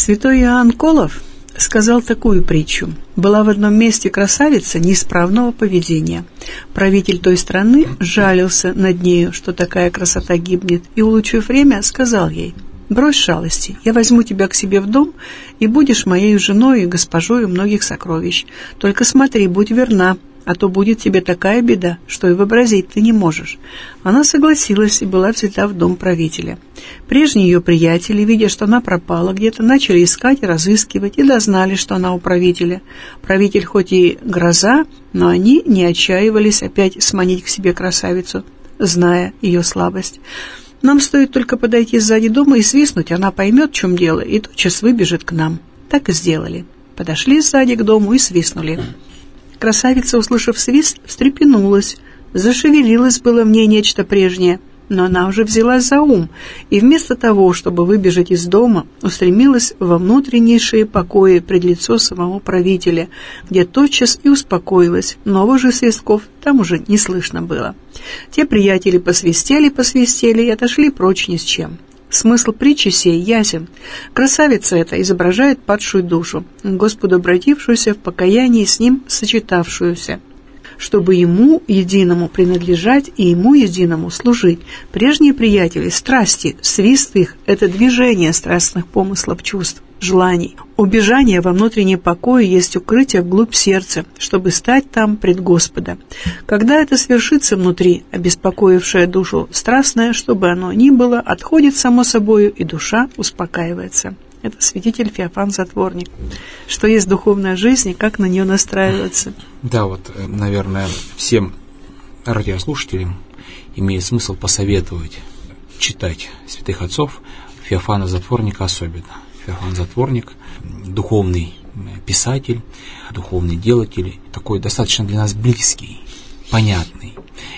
Святой Иоанн Колов сказал такую притчу. Была в одном месте красавица неисправного поведения. Правитель той страны жалился над нею, что такая красота гибнет, и, улучив время, сказал ей: «Брось шалости, я возьму тебя к себе в дом, и будешь моей женой и госпожою многих сокровищ. Только смотри, будь верна, а то будет тебе такая беда, что и вообразить ты не можешь». Она согласилась и была взята в дом правителя. Прежние ее приятели, видя, что она пропала где-то, начали искать и разыскивать, и дознали, что она у правителя. Правитель хоть и гроза, но они не отчаивались опять сманить к себе красавицу, зная ее слабость. «Нам стоит только подойти сзади дома и свистнуть, она поймет, в чем дело, и тотчас выбежит к нам». Так и сделали. Подошли сзади к дому и свистнули. Красавица, услышав свист, встрепенулась. Зашевелилось было в ней нечто прежнее, но она уже взялась за ум, и вместо того, чтобы выбежать из дома, устремилась во внутреннейшие покои пред лицо самого правителя, где тотчас и успокоилась. Новых же свистков там уже не слышно было. Те приятели посвистели и отошли прочь ни с чем. Смысл притчи сей ясен. Красавица эта изображает падшую душу, к Господу обратившуюся в покаянии, с Ним сочетавшуюся, чтобы Ему единому принадлежать и Ему единому служить. Прежние приятели, страсти, свист их — это движение страстных помыслов, чувств, желаний. Убежание во внутренний покой есть укрытие вглубь сердца, чтобы стать там пред Господа. Когда это свершится внутри, обеспокоившее душу страстное, что бы оно ни было, отходит само собою, и душа успокаивается. Это святитель Феофан Затворник. Что есть духовная жизнь и как на нее настраиваться. Да, вот, наверное, всем радиослушателям имеет смысл посоветовать читать святых отцов, Феофана Затворника особенно. Феофан Затворник – духовный писатель, духовный делатель, такой достаточно для нас близкий, понятный.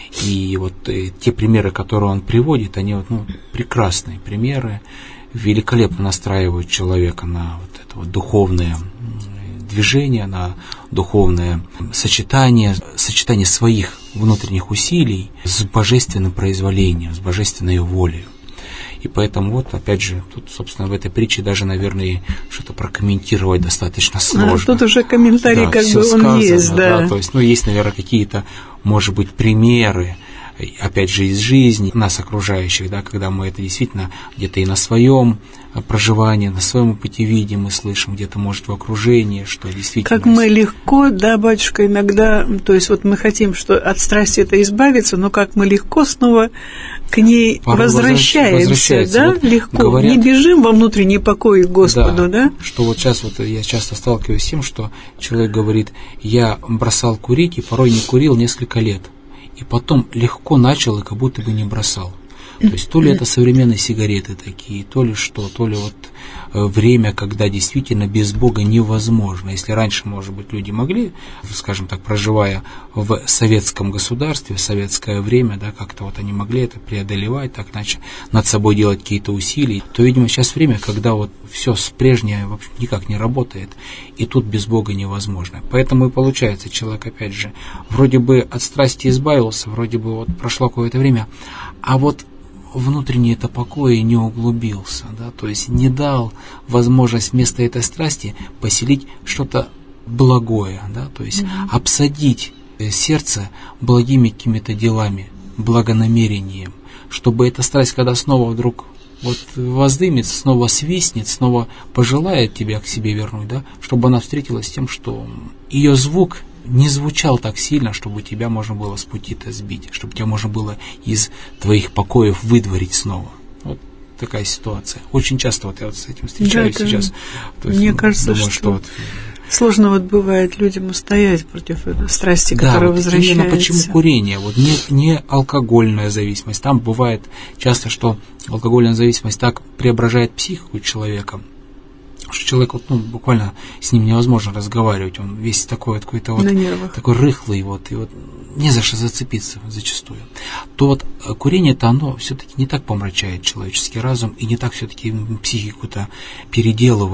И вот те примеры, которые он приводит, они прекрасные примеры, великолепно настраивают человека на вот это вот духовное движение, на духовное сочетание своих внутренних усилий с божественным произволением, с божественной волей. И поэтому вот, опять же, тут, собственно, в этой притче даже, наверное, что-то прокомментировать достаточно сложно. Тут уже комментарий, да, как бы он сказано, есть, да. То есть, есть, наверное, какие-то, может быть, примеры, опять же, из жизни нас окружающих, да, когда мы это действительно где-то и на своем проживании, на своем опыте видим и слышим, где-то, может, в окружении, что действительно... Как мы легко, да, батюшка, иногда, то есть вот мы хотим, что от страсти это избавиться, но как мы легко снова к ней возвращаемся, да, вот легко, говорят, не бежим во внутренний покой к Господу, да? Что вот сейчас вот я часто сталкиваюсь с тем, что человек говорит: я бросал курить и порой не курил несколько лет, и потом легко начал и как будто бы не бросал. То есть то ли это современные сигареты такие, то ли что, то ли вот время, когда действительно без Бога невозможно. Если раньше, может быть, люди могли, скажем так, проживая в советском государстве, в советское время, да, как-то вот они могли это преодолевать, так иначе над собой делать какие-то усилия, то, видимо, сейчас время, когда вот все прежнее вообще никак не работает, и тут без Бога невозможно. Поэтому и получается, человек, опять же, вроде бы от страсти избавился, вроде бы вот прошло какое-то время, а вот внутренний это покой не углубился, да, то есть не дал возможность вместо этой страсти поселить что-то благое, да, то есть обсадить сердце благими какими-то делами, благонамерением, чтобы эта страсть, когда снова вдруг вот воздымется, снова свистнет, снова пожелает тебя к себе вернуть, да, чтобы она встретилась с тем, что ее звук не звучал так сильно, чтобы тебя можно было с пути-то сбить, чтобы тебя можно было из твоих покоев выдворить снова. Вот такая ситуация. Очень часто вот я вот с этим встречаюсь, да, сейчас. То есть, мне кажется, думаю, что вот сложно вот бывает людям устоять против этой страсти, которая вот возвращается. Именно почему курение, вот не алкогольная зависимость. Там бывает часто, что алкогольная зависимость так преображает психику человека, что человек вот, буквально с ним невозможно разговаривать, он весь такой вот какой-то вот такой рыхлый, вот, и вот не за что зацепиться зачастую. То вот курение-то оно все-таки не так помрачает человеческий разум и не так все-таки психику-то переделывает,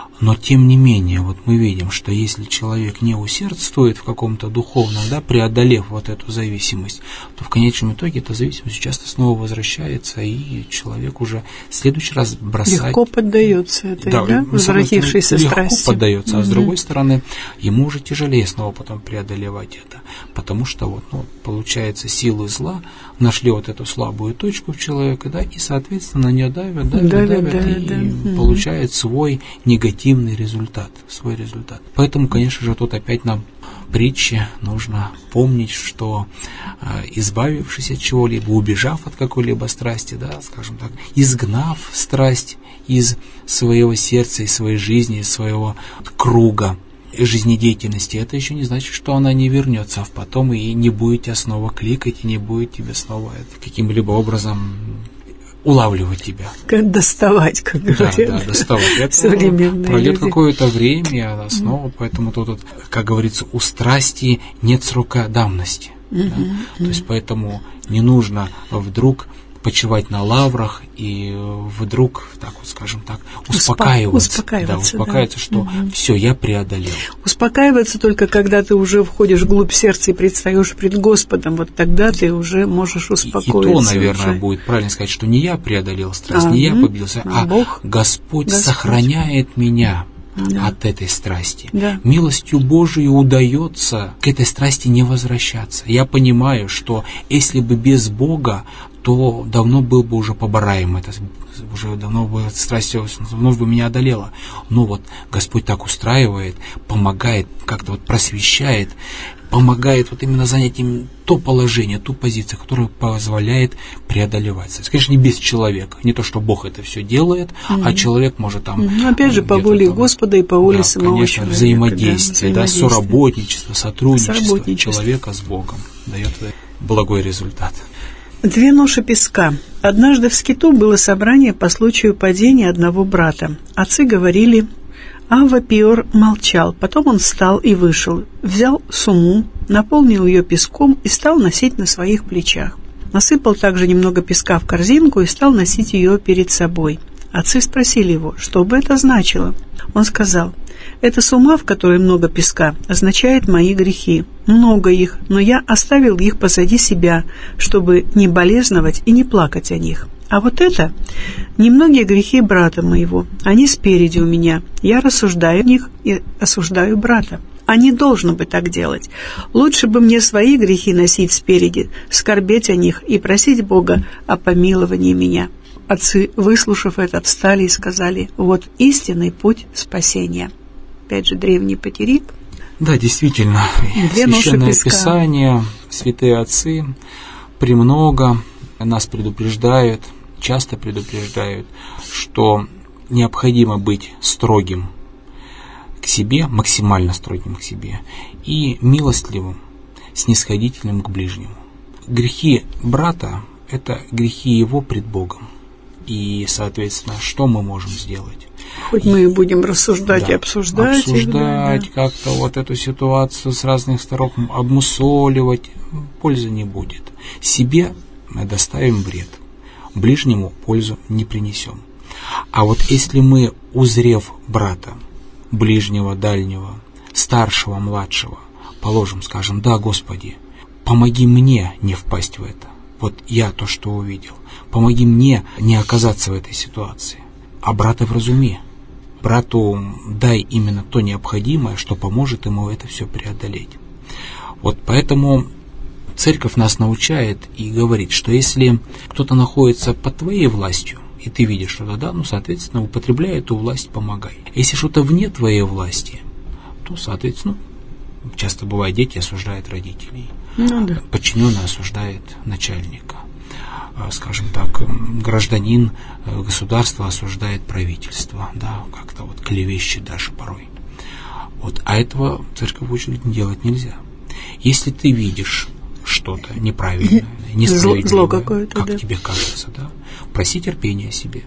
Но тем не менее, вот мы видим, что если человек не усердствует в каком-то духовном, да, преодолев вот эту зависимость, то в конечном итоге эта зависимость часто снова возвращается, и человек уже в следующий раз бросает. Легко поддается этой, да, возвратившейся страсти. Легко поддается, а с другой стороны, ему уже тяжелее снова потом преодолевать это, потому что вот, ну, получается, силы зла нашли вот эту слабую точку в человеке, да, и, соответственно, на нее давят, и получает свой негативный результат, свой результат. Поэтому, конечно же, тут опять нам притче нужно помнить, что избавившись от чего-либо, убежав от какой-либо страсти, да, скажем так, изгнав страсть из своего сердца, из своей жизни, из своего круга жизнедеятельности, это еще не значит, что она не вернется в потом и не будет тебя снова кликать, и не будет тебя снова каким-либо образом улавливать тебя. Как доставать, как говорят. Да, доставать. Это пройдет какое-то время, и она снова, поэтому тут, как говорится, у страсти нет срока давности. Да? То есть поэтому не нужно вдруг почивать на лаврах и вдруг, так вот скажем так, успокаиваться, что все, я преодолел. Успокаиваться только когда ты уже входишь вглубь сердца и предстаешь пред Господом, вот тогда ты уже можешь успокоиться. И то, наверное, будет правильно сказать, что не я преодолел страсть, не я победился, а Бог, Господь сохраняет меня от этой страсти. Милостью Божией удается к этой страсти не возвращаться. Я понимаю, что если бы без Бога, то давно был бы уже побораем это, уже давно бы страсть давно бы меня одолела. Но вот Господь так устраивает, помогает, как-то вот просвещает, помогает вот именно занять им то положение, ту позицию, которая позволяет преодолевать. То есть, конечно, не без человека. Не то, что Бог это все делает, а человек может там... Опять же, по воле Господа и по воле самого конечно, человека. Взаимодействие, сотрудничество человека с Богом дает благой результат. 2 ноши песка. Однажды в Скиту было собрание по случаю падения одного брата. Отцы говорили... Авва Пиор молчал, потом он встал и вышел, взял сумму, наполнил ее песком и стал носить на своих плечах. Насыпал также немного песка в корзинку и стал носить ее перед собой. Отцы спросили его, что бы это значило. Он сказал: «Эта сумма, в которой много песка, означает мои грехи. Много их, но я оставил их позади себя, чтобы не болезновать и не плакать о них. А вот это немногие грехи брата моего, они спереди у меня. Я рассуждаю о них и осуждаю брата. А не должно бы так делать. Лучше бы мне свои грехи носить спереди, скорбеть о них и просить Бога о помиловании меня». Отцы, выслушав это, встали и сказали: «Вот истинный путь спасения». Опять же, древний патерик. Да, действительно, Священное Писание, святые отцы премного нас предупреждают, часто предупреждают, что необходимо быть строгим к себе, максимально строгим к себе, и милостливым, снисходительным к ближнему. Грехи брата – это грехи его пред Богом. И, соответственно, что мы можем сделать? Хоть мы и будем рассуждать и обсуждать как-то вот эту ситуацию с разных сторон, обмусоливать, пользы не будет. Себе мы доставим вред, ближнему пользу не принесем. А вот если мы, узрев брата, ближнего, дальнего, старшего, младшего, положим, скажем: «Да, Господи, помоги мне не впасть в это. Вот я то, что увидел. Помоги мне не оказаться в этой ситуации. А брата вразуми. Брату дай именно то необходимое, что поможет ему это все преодолеть». Вот поэтому Церковь нас научает и говорит, что если кто-то находится под твоей властью, и ты видишь что-то, да, ну, соответственно, употребляй эту власть, помогай. Если что-то вне твоей власти, то, соответственно, часто бывает, дети осуждают родителей, подчиненный осуждает начальника, скажем так, гражданин государства осуждает правительство, да, как-то вот клевещет даже порой. Вот, а этого церковь учит делать нельзя. Если ты видишь что-то неправильное, несправедливое, зло какое-то, как тебе кажется, да, проси терпения себе,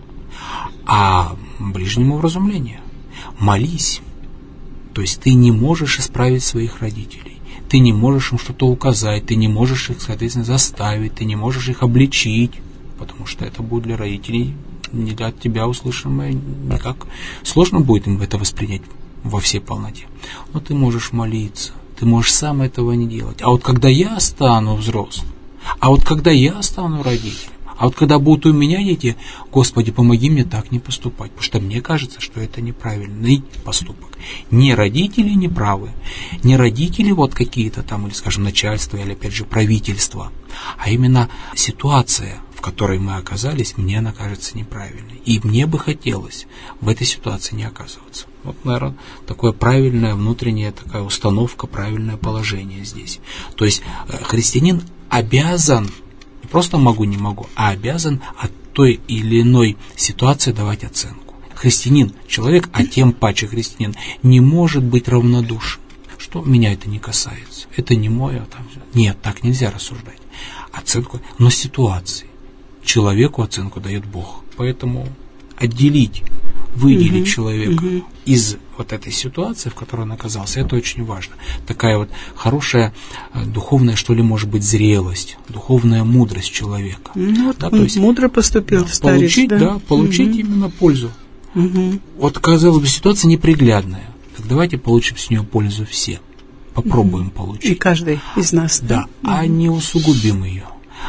а ближнему вразумления. Молись. То есть ты не можешь исправить своих родителей, ты не можешь им что-то указать, ты не можешь их, соответственно, заставить, ты не можешь их обличить, потому что это будет для родителей от тебя услышанное никак сложно будет им это воспринять во всей полноте. Но ты можешь молиться, ты можешь сам этого не делать. А вот когда я стану взрослым, а вот когда я стану родителем, а вот когда будут у меня дети, Господи, помоги мне так не поступать, потому что мне кажется, что это неправильный поступок. Не родители не правы, не родители вот какие-то там, или, скажем, начальство, или, опять же, правительство, а именно ситуация, в которой мы оказались, мне она кажется неправильной. И мне бы хотелось в этой ситуации не оказываться. Вот, наверное, такое правильное внутренняя такая установка, правильное положение здесь. То есть христианин обязан, не просто могу, не могу, а обязан от той или иной ситуации давать оценку. Христианин, человек, а тем паче христианин, не может быть равнодушен. Что меня это не касается, это не мое. Нет, так нельзя рассуждать. Оценку, но ситуации. Человеку оценку дает Бог. Поэтому отделить, выделить человека из вот этой ситуации, в которой он оказался, это очень важно. Такая вот хорошая духовная, что ли, может быть, зрелость, духовная мудрость человека. Вот да, то есть мудро поступил старец. Получить, да, получить именно пользу. Вот, казалось бы, ситуация неприглядная. Так давайте получим с нее пользу все. Попробуем получить. И каждый из нас. Да, а не усугубим ее.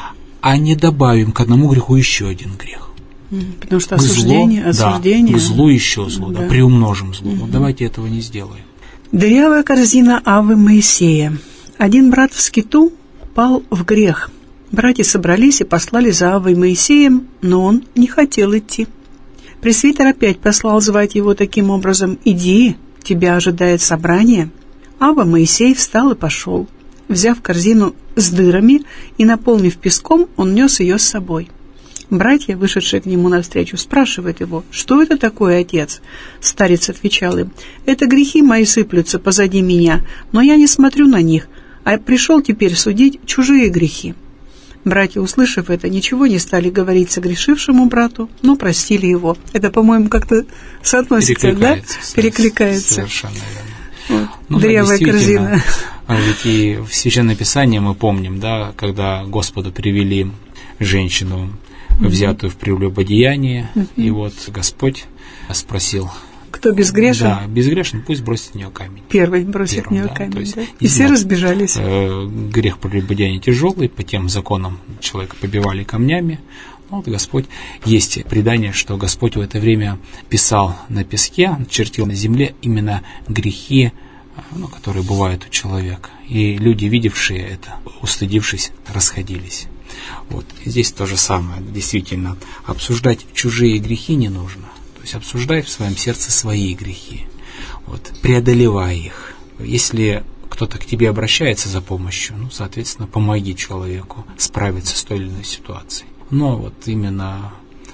А не добавим к одному греху еще один грех. Потому что осуждение. Да, к злу еще зло, да, приумножим зло. Вот давайте этого не сделаем. Дырявая корзина Авы Моисея. Один брат в скиту пал в грех. Братья собрались и послали за Авой Моисеем, но он не хотел идти. Пресвитер опять послал звать его таким образом: «Иди, тебя ожидает собрание». Ава Моисей встал и пошел. Взяв корзину с дырами и наполнив песком, он нес ее с собой. Братья, вышедшие к нему навстречу, спрашивают его: «Что это такое, отец?» Старец отвечал им: «Это грехи мои сыплются позади меня, но я не смотрю на них, а пришел теперь судить чужие грехи». Братья, услышав это, ничего не стали говорить согрешившему брату, но простили его. Это, по-моему, как-то соотносится, да? Перекликается. Совершенно верно. Вот. Дырявая корзина. А ведь и в Священном Писании мы помним, да, когда Господу привели женщину, взятую в прелюбодеяние, и вот Господь спросил: кто безгрешен? Да, безгрешен, пусть бросит в нее камень. Первый бросит в нее камень, то есть, да? И все разбежались. Грех прелюбодеяния тяжелый, по тем законам человека побивали камнями. Вот Господь, есть предание, что Господь в это время писал на песке, чертил на земле именно грехи, которые бывают у человека. И люди, видевшие это, устыдившись, расходились. Вот. И здесь то же самое. Действительно, обсуждать чужие грехи не нужно. То есть обсуждай в своем сердце свои грехи. Вот. Преодолевай их. Если кто-то к тебе обращается за помощью, соответственно, помоги человеку справиться с той или иной ситуацией. Но вот именно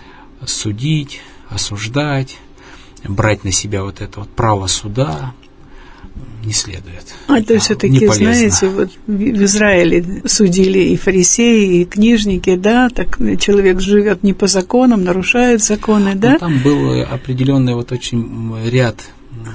судить, осуждать, брать на себя вот это вот право суда не следует. То есть все-таки, знаете, вот в Израиле судили и фарисеи, и книжники, да, так человек живет не по законам, нарушает законы, да? Там был определенный вот очень ряд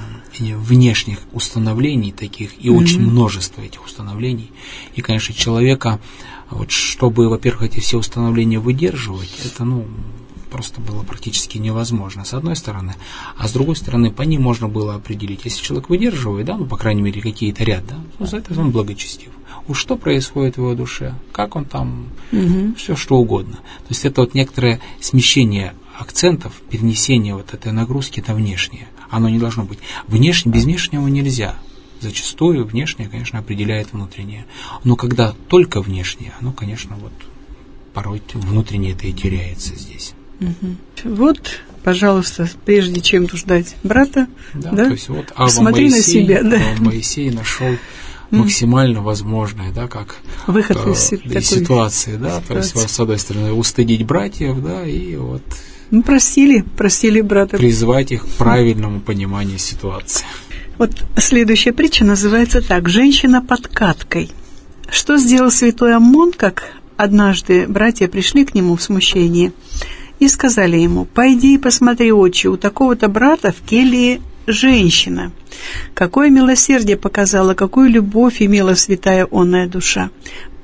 внешних установлений таких, и очень множество этих установлений. И, конечно, человека, вот, чтобы, во-первых, эти все установления выдерживать, это, просто было практически невозможно, с одной стороны. А с другой стороны, по ним можно было определить, если человек выдерживает, да, по крайней мере, какие-то ряд, да, за это он благочестив. Уж что происходит в его душе, как он там, все что угодно. То есть это вот некоторое смещение акцентов, перенесение вот этой нагрузки на внешнее. Оно не должно быть. Без внешнего нельзя. Зачастую внешнее, конечно, определяет внутреннее. Но когда только внешнее, оно, конечно, вот порой внутреннее это и теряется здесь. Вот, пожалуйста, прежде чем ждать брата, да? То есть вот посмотри на себя. Да. Моисей нашел максимально возможное, да, как выход из ситуации, да, то есть, с одной стороны, устыдить братьев, да, и вот простили брата. Призвать их к правильному пониманию ситуации. Вот следующая притча называется так: «Женщина под каткой». Что сделал святой Аммон, как однажды братья пришли к нему в смущении и сказали ему: «Пойди и посмотри, отче, у такого-то брата в келье женщина. Какое милосердие показала, какую любовь имела святая онная душа.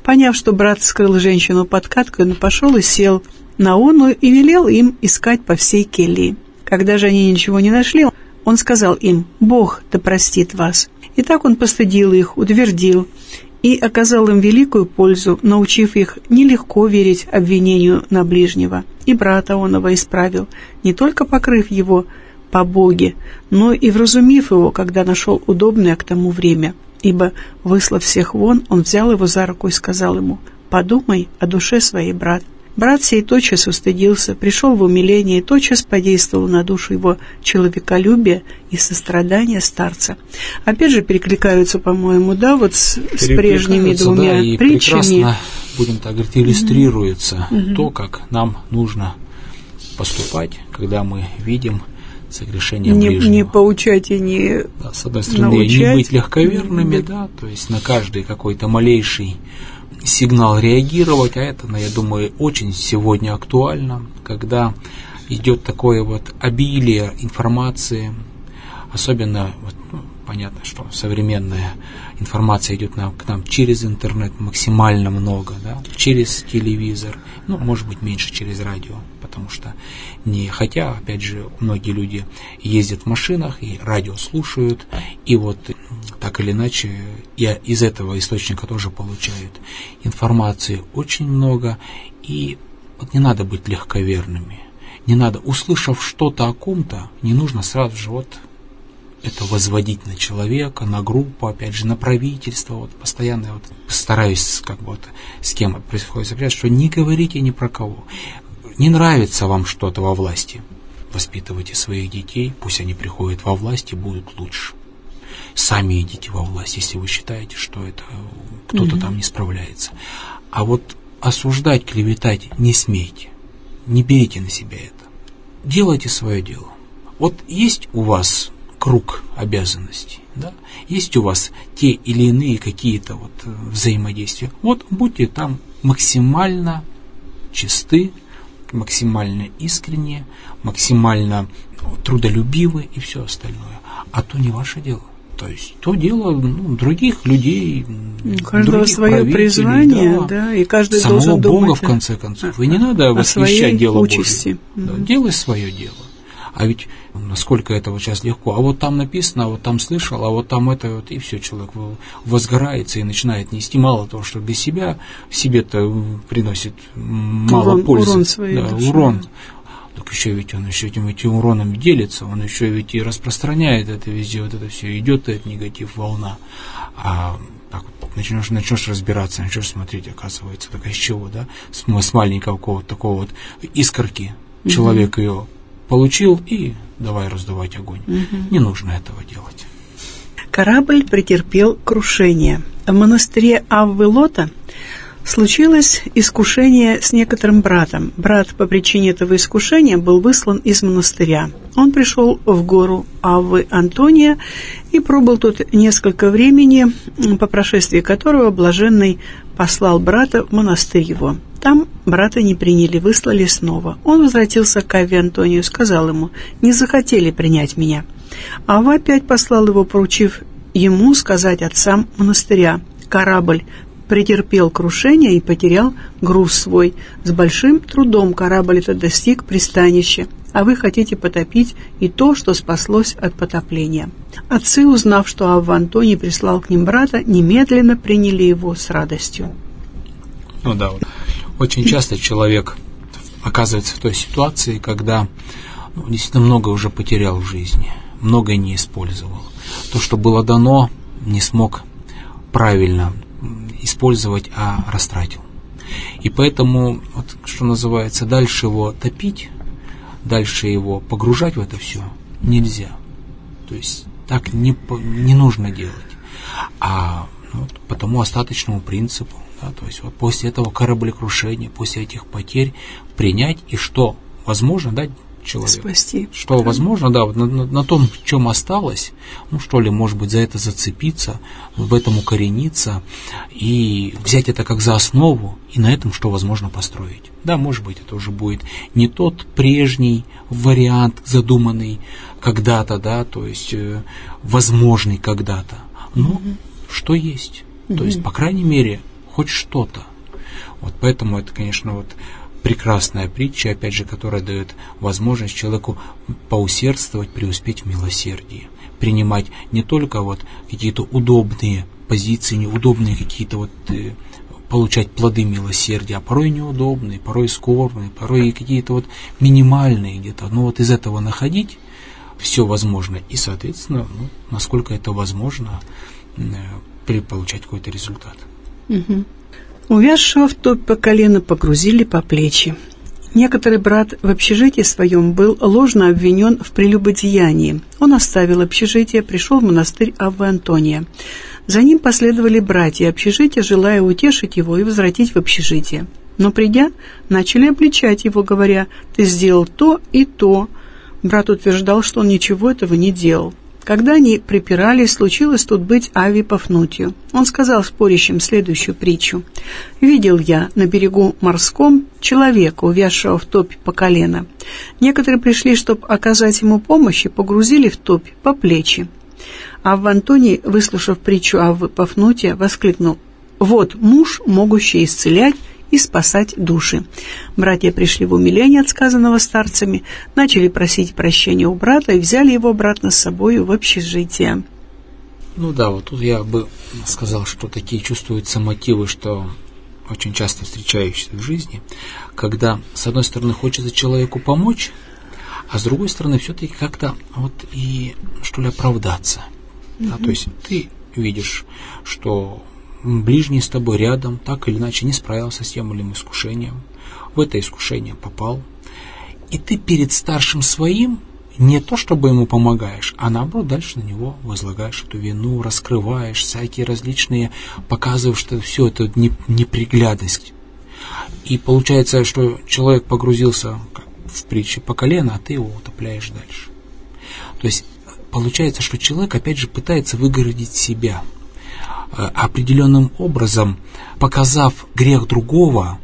Поняв, что брат скрыл женщину под каткой, он пошел и сел на оную и велел им искать по всей келье. Когда же они ничего не нашли, он сказал им: «Бог да простит вас». И так он постыдил их, утвердил и оказал им великую пользу, научив их нелегко верить обвинению на ближнего. И брата оного исправил, не только покрыв его по Боге, но и вразумив его, когда нашел удобное к тому время. Ибо, выслав всех вон, он взял его за руку и сказал ему: «Подумай о душе своей, брат». Брат сей тотчас устыдился, пришел в умиление и тотчас подействовал на душу его человеколюбие и сострадание старца. Опять же перекликаются, по-моему, да, вот с прежними двумя и притчами. Прекрасно, будем так говорить, иллюстрируется то, как нам нужно поступать, когда мы видим согрешение ближнего. Не поучать и не с одной стороны, научать, не быть легковерными, да, то есть на каждый какой-то малейший сигнал реагировать, а это, я думаю, очень сегодня актуально, когда идет такое вот обилие информации, особенно, понятно, что современная информация идет к нам через интернет максимально много, да, через телевизор, может быть, меньше через радио, потому что хотя, опять же, многие люди ездят в машинах и радио слушают, и вот так или иначе из этого источника тоже получают информации очень много, и вот не надо быть легковерными, не надо, услышав что-то о ком-то, не нужно сразу же это возводить на человека, на группу, опять же, на правительство. Постоянно стараюсь с кем происходит сопряжаться, что не говорите ни про кого. Не нравится вам что-то во власти, воспитывайте своих детей, пусть они приходят во власть и будут лучше. Сами идите во власть, если вы считаете, что это кто-то там не справляется. А осуждать, клеветать не смейте, не берите на себя это. Делайте свое дело. Есть у вас круг обязанностей, да? Есть у вас те или иные какие-то взаимодействия. Будьте там максимально чисты, максимально искренние, максимально трудолюбивы и все остальное. А то не ваше дело. То есть то дело других людей, у каждого свое призвание, да, и каждый самого должен Бога, думать в конце концов. И не надо восхищать дело участи. Божие. Да, делай свое дело. А ведь насколько это сейчас легко. А там написано, а там слышал, а там это, и все, человек возгорается и начинает нести мало того, что для себе-то приносит мало пользы. Урон своей душе. Урон. Так еще ведь он этим уроном делится, он еще ведь и распространяет это везде, это все, идет этот негатив, волна. А так начнешь разбираться, начнешь смотреть, оказывается, так из чего, да, с маленького какого-то такого искорки человек ее получил, и давай раздувать огонь. Не нужно этого делать. Корабль претерпел крушение. В монастыре Аввы Лота случилось искушение с некоторым братом. Брат по причине этого искушения был выслан из монастыря. Он пришел в гору Аввы Антония и пробыл тут несколько времени, по прошествии которого блаженный послал брата в монастырь его. Там брата не приняли, выслали снова. Он возвратился к Авве Антонию, сказал ему: «Не захотели принять меня». Авва опять послал его, поручив ему сказать отцам монастыря: «Корабль претерпел крушение и потерял груз свой. С большим трудом корабль этот достиг пристанища, а вы хотите потопить и то, что спаслось от потопления». Отцы, узнав, что Авва Антоний прислал к ним брата, немедленно приняли его с радостью. Очень часто человек оказывается в той ситуации, когда действительно много уже потерял в жизни, многое не использовал. То, что было дано, не смог правильно использовать, а растратил. И поэтому, что называется, дальше его топить, дальше его погружать в это все нельзя. То есть так не нужно делать. А по тому остаточному принципу, да, то есть после этого кораблекрушения, после этих потерь принять и что возможно дать человеку. Спасти. Что возможно, да, на том, в чем осталось, может быть, за это зацепиться, в этом укорениться и взять это как за основу, и на этом что возможно построить. Да, может быть, это уже будет не тот прежний вариант, задуманный когда-то, да, то есть возможный когда-то, но что есть. То есть, по крайней мере, хоть что-то. Вот поэтому это, конечно, вот прекрасная притча, опять же, которая дает возможность человеку поусердствовать, преуспеть в милосердии, принимать не только вот какие-то удобные позиции, неудобные какие-то вот получать плоды милосердия, а порой неудобные, порой скорбные, порой какие-то вот минимальные где-то, но вот из этого находить все возможно и, соответственно, насколько это возможно, получать какой-то результат. Угу. Увязшего в топь по колено погрузили по плечи. Некоторый брат в общежитии своем был ложно обвинен в прелюбодеянии. Он оставил общежитие, пришел в монастырь Аввы Антония. За ним последовали братья общежития, желая утешить его и возвратить в общежитие. Но придя, начали обличать его, говоря: «Ты сделал то и то». Брат утверждал, что он ничего этого не делал. Когда они припирались, случилось тут быть Авве Пафнутию. Он сказал спорящим следующую притчу: «Видел я на берегу морском человека, увязшего в топь по колено. Некоторые пришли, чтобы оказать ему помощь, и погрузили в топь по плечи». Авва Антоний, выслушав притчу Аввы Пафнутия, воскликнул: «Вот муж, могущий исцелять и спасать души». Братья пришли в умиление от сказанного старцами, начали просить прощения у брата и взяли его обратно с собой в общежитие. Ну да, вот тут я бы сказал, что такие чувствуются мотивы, что очень часто встречающиеся в жизни, когда, с одной стороны, хочется человеку помочь, а с другой стороны, все-таки как-то вот и, что ли, оправдаться. Да, то есть ты видишь, что ближний с тобой рядом так или иначе не справился с тем или иным искушением, в это искушение попал, и ты перед старшим своим не то чтобы ему помогаешь, а наоборот дальше на него возлагаешь эту вину, раскрываешь всякие различные, показываешь, что все это неприглядность. И получается, что человек погрузился в притче по колено, а ты его утопляешь дальше. То есть получается, что человек опять же пытается выгородить себя, определенным образом, показав грех другого,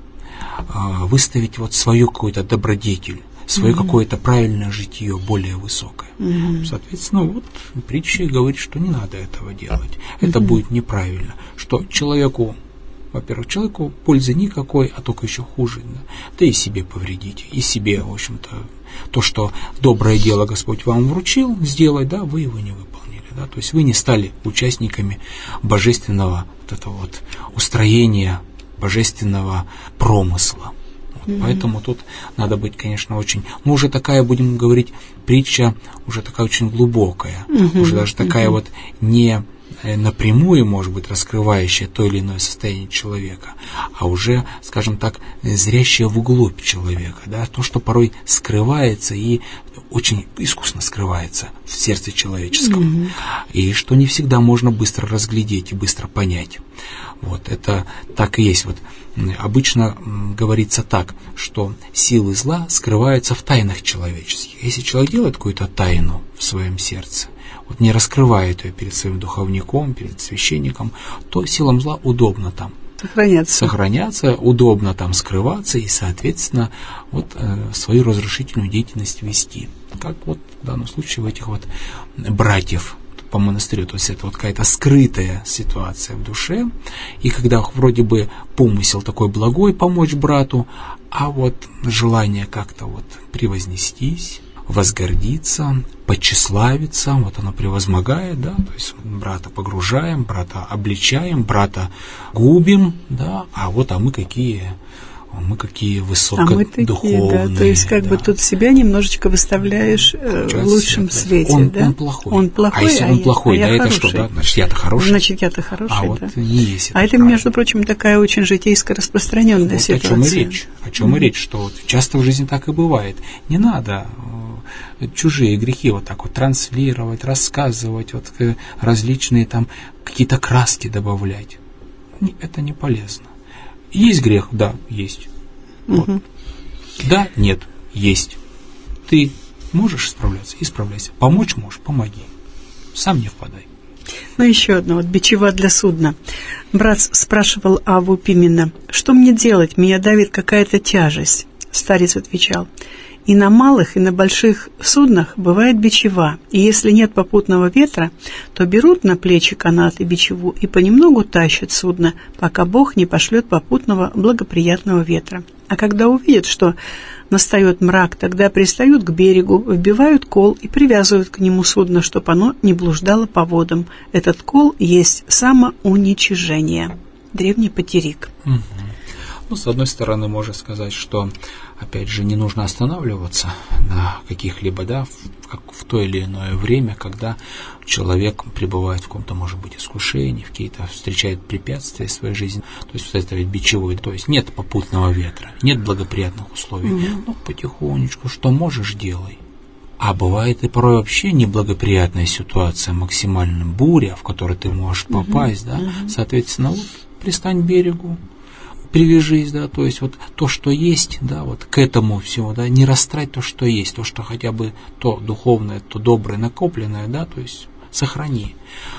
выставить вот свою какую-то добродетель, свое какое-то правильное житие, более высокое. Соответственно, вот притча говорит, что не надо этого делать. Это будет неправильно. Что человеку, во-первых, человеку пользы никакой, а только еще хуже. Да и себе повредите, и себе, в общем-то, то, что доброе дело Господь вам вручил сделать, да, вы его не выполнили. Да, то есть вы не стали участниками божественного вот этого вот устроения, божественного промысла. Вот, поэтому тут надо быть, конечно, очень... Ну, уже такая, будем говорить, притча, уже такая очень глубокая, уже даже такая вот не напрямую, может быть, раскрывающая то или иное состояние человека, а уже, скажем так, зрящая вглубь человека, да, то, что порой скрывается и очень искусно скрывается в сердце человеческом, и что не всегда можно быстро разглядеть и быстро понять. Вот, это так и есть. Вот, обычно говорится так, что силы зла скрываются в тайнах человеческих. Если человек делает какую-то тайну в своем сердце, вот не раскрывает ее перед своим духовником, перед священником, то силам зла удобно там сохраняться, удобно там скрываться и, соответственно, вот свою разрушительную деятельность вести. Как вот в данном случае у этих вот братьев по монастырю. То есть это вот какая-то скрытая ситуация в душе, и когда вроде бы помысел такой благой помочь брату, а вот желание как-то вот превознестись, возгордиться, почеславиться, вот оно превозмогает, да, то есть брата погружаем, брата обличаем, брата губим, да, а мы какие высокодуховные. Да, то есть как бы тут себя немножечко выставляешь в лучшем свете. Он плохой. Он плохой, а если он плохой, да, это хороший. что, да, значит я-то хороший. Значит я-то хороший, а да. Вот не есть это, между прочим, такая очень житейская распространенная вот ситуация. О чем и речь, что вот часто в жизни так и бывает. Не надо чужие грехи вот так вот транслировать, рассказывать, вот различные там какие-то краски добавлять. Это не полезно. Есть грех? Да, есть. Вот. Да, нет, есть. Ты можешь справляться? Исправляйся. Помочь можешь? Помоги. Сам не впадай. Ну, еще одно, вот бичева для судна. Брат спрашивал Авву Пимена: «Что мне делать? Меня давит какая-то тяжесть». Старец отвечал: И на малых, и на больших суднах бывает бичева, и если нет попутного ветра, то берут на плечи канат и бичеву и понемногу тащат судно, пока Бог не пошлет попутного благоприятного ветра. А когда увидят, что настает мрак, тогда пристают к берегу, вбивают кол и привязывают к нему судно, чтобы оно не блуждало по водам. Этот кол есть самоуничижение. Древний патерик. Ну, с одной стороны, можно сказать, что, опять же, не нужно останавливаться на каких-либо, в то или иное время, когда человек пребывает в каком-то, может быть, искушении, в какие-то встречает препятствия в своей жизни. То есть, вот это ведь бичевой, то есть нет попутного ветра, нет благоприятных условий. Ну, потихонечку, что можешь, делай. А бывает и порой вообще неблагоприятная ситуация, максимально буря, в которую ты можешь попасть, соответственно, вот пристань к берегу, привяжись, то есть вот то, что есть, вот к этому всему, не растрать то, что есть, то, что хотя бы то духовное, то доброе, накопленное, то есть сохрани.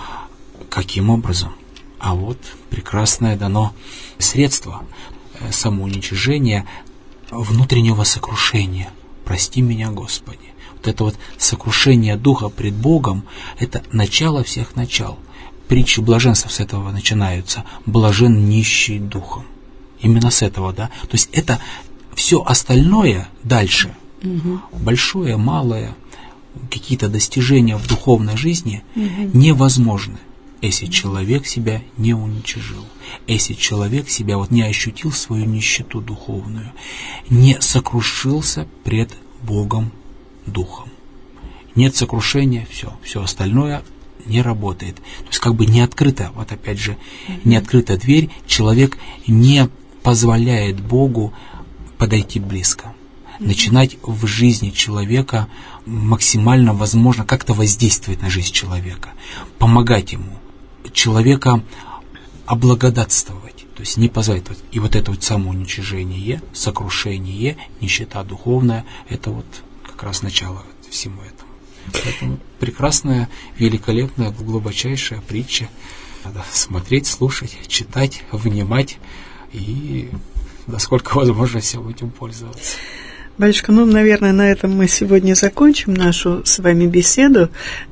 Каким образом? А вот прекрасное дано средство самоуничижения, внутреннего сокрушения. Прости меня, Господи. Вот это вот сокрушение духа пред Богом, это начало всех начал. Притчи блаженства с этого начинаются. Блажен нищий духом. Именно с этого, То есть это все остальное дальше, большое, малое, какие-то достижения в духовной жизни невозможны, если человек себя не уничижил, если человек себя не ощутил свою нищету духовную, не сокрушился пред Богом духом. Нет сокрушения, все остальное не работает. То есть как бы не открыта, вот опять же, не открыта дверь, человек не позволяет Богу подойти близко, начинать в жизни человека максимально возможно как-то воздействовать на жизнь человека, помогать ему, человека облагодатствовать, то есть не позволять. И вот это вот самоуничижение, сокрушение, нищета духовная, это вот как раз начало всему этому. Поэтому прекрасная, великолепная, глубочайшая притча. Надо смотреть, слушать, читать, внимать и насколько возможно всем этим пользоваться. Батюшка, наверное, на этом мы сегодня закончим нашу с вами беседу.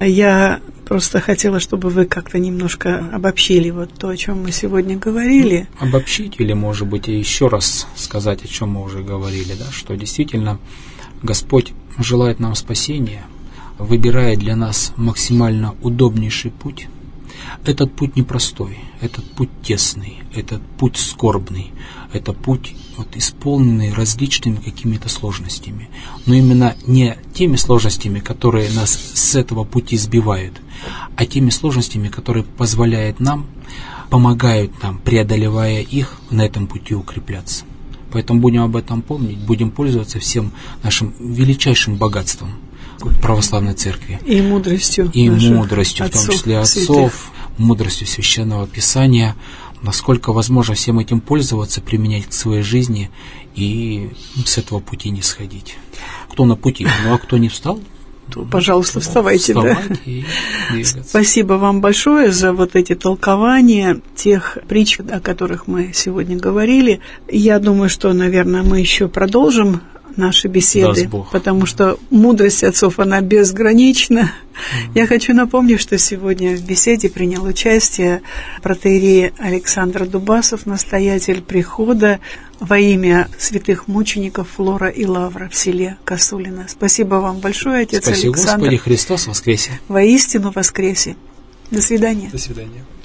Я просто хотела, чтобы вы как-то немножко обобщили вот то, о чем мы сегодня говорили. Обобщить или, может быть, еще раз сказать, о чем мы уже говорили, что действительно Господь желает нам спасения, выбирая для нас максимально удобнейший путь. Этот путь непростой, этот путь тесный, этот путь скорбный, это путь исполненный различными какими-то сложностями. Но именно не теми сложностями, которые нас с этого пути сбивают, а теми сложностями, которые позволяют нам, помогают нам, преодолевая их, на этом пути укрепляться. Поэтому будем об этом помнить, будем пользоваться всем нашим величайшим богатством православной церкви. И мудростью. И мудростью, в том числе отцов, мудростью Священного Писания. Насколько возможно всем этим пользоваться, применять к своей жизни и с этого пути не сходить. Кто на пути, а кто не встал, то, пожалуйста, вставайте. И спасибо вам большое за вот эти толкования тех притч, о которых мы сегодня говорили. Я думаю, что, наверное, мы еще продолжим наши беседы, потому что мудрость отцов, она безгранична. Я хочу напомнить, что сегодня в беседе принял участие протоиерей Александр Дубасов, настоятель прихода во имя святых мучеников Флора и Лавра в селе Косулино. Спасибо вам большое, отец Александр. Спасибо, Господи, Христос воскресе. Воистину воскресе. До свидания. До свидания.